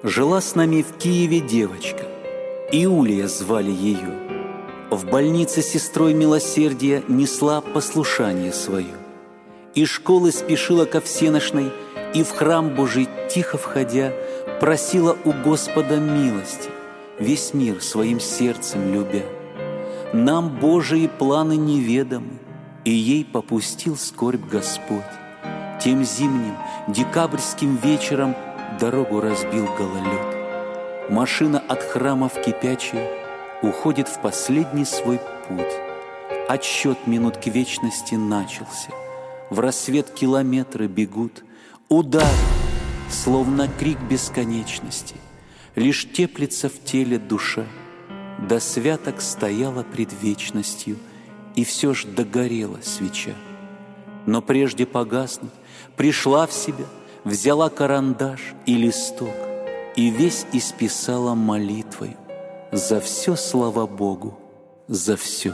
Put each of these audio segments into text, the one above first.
Жила с нами в Киеве девочка, Иулия звали ее. В больнице сестрой милосердия несла послушание свое. Из школы спешила ко всеношной, и в храм Божий тихо входя, просила у Господа милости, весь мир своим сердцем любя. Нам Божии планы неведомы, и ей попустил скорбь Господь. Тем зимним декабрьским вечером дорогу разбил гололед. Машина от храма в Кипячий уходит в последний свой путь. Отсчет минут к вечности начался. В рассвет километры бегут. Удар, словно крик бесконечности. Лишь теплится в теле душа. До святок стояла пред вечностью, и все ж догорела свеча. Но прежде погаснуть, пришла в себя, взяла карандаш и листок и весь исписала молитвою. За все, слава Богу, за все.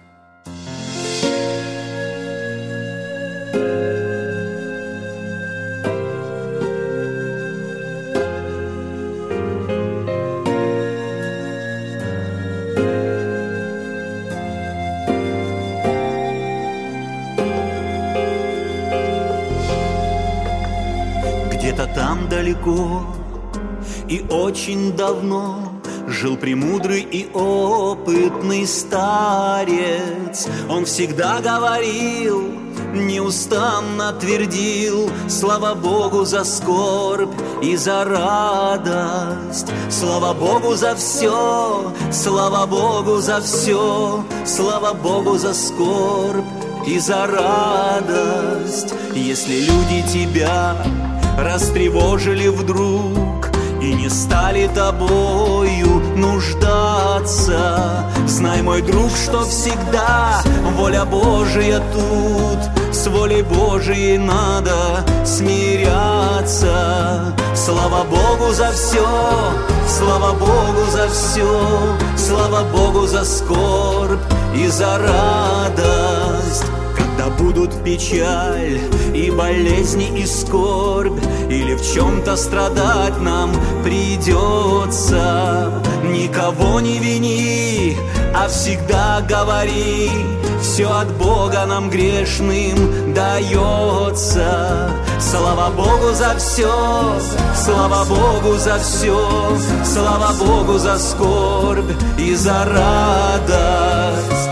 Где-то там далеко и очень давно жил премудрый и опытный старец. Он всегда говорил, неустанно твердил: слава Богу за скорбь и за радость, слава Богу за все, слава Богу за все, слава Богу за скорбь и за радость. Если люди тебя растревожили вдруг и не стали тобою нуждаться, знай, мой друг, что всегда воля Божия тут. С волей Божией надо смиряться. Слава Богу за все, слава Богу за все, слава Богу за скорбь и за радость. Когда будут печаль и болезни и скорбь, или в чем-то страдать нам придется, никого не вини, а всегда говори: все от Бога нам грешным дается. Слава Богу за все, слава Богу за все, слава Богу за скорбь и за радость.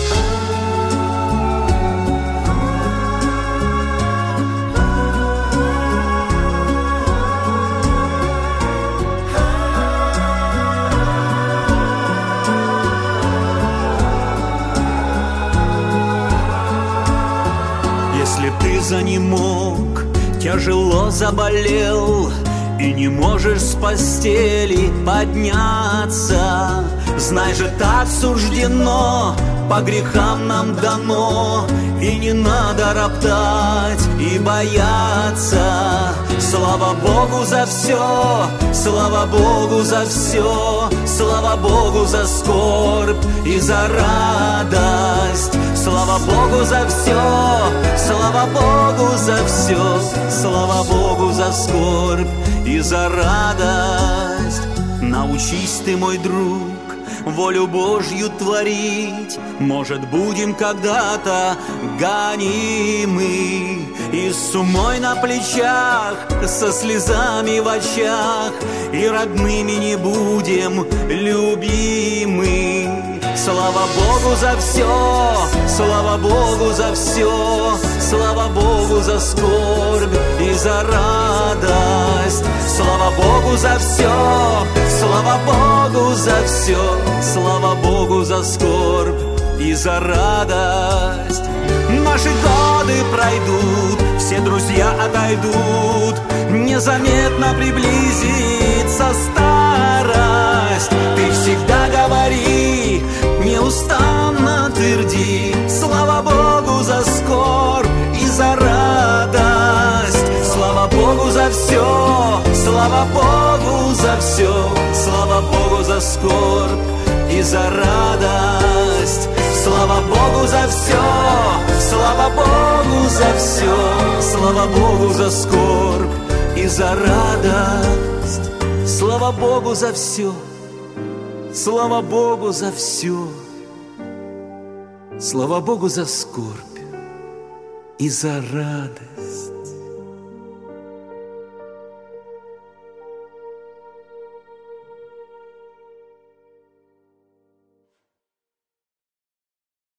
Если ты занемог, тяжело заболел и не можешь с постели подняться, знай же, так суждено, по грехам нам дано, и не надо роптать и бояться. Слава Богу за все, слава Богу за все, слава Богу за скорбь и за радость. Слава Богу за все, слава Богу за все, слава Богу за скорбь и за радость. Научись ты, мой друг, волю Божью творить. Может, будем когда-то гонимы, и с умой на плечах, со слезами в очах, и родными не будем любимы. Слава Богу за все, слава Богу за все, слава Богу за скорбь и за радость. Слава Богу за все, слава Богу за все, слава Богу за скорбь и за радость. Наши годы пройдут, все друзья отойдут, незаметно приблизится старость. Ты всегда говори, неустанно тверди: слава Богу за скорбь и за радость. Слава Богу за все, слава Богу за все, слава Богу за скорбь и за радость. Слава Богу за все, слава Богу за все, слава Богу за скорбь и за радость. Слава Богу за все, слава Богу за все, слава Богу за скорбь и за радость.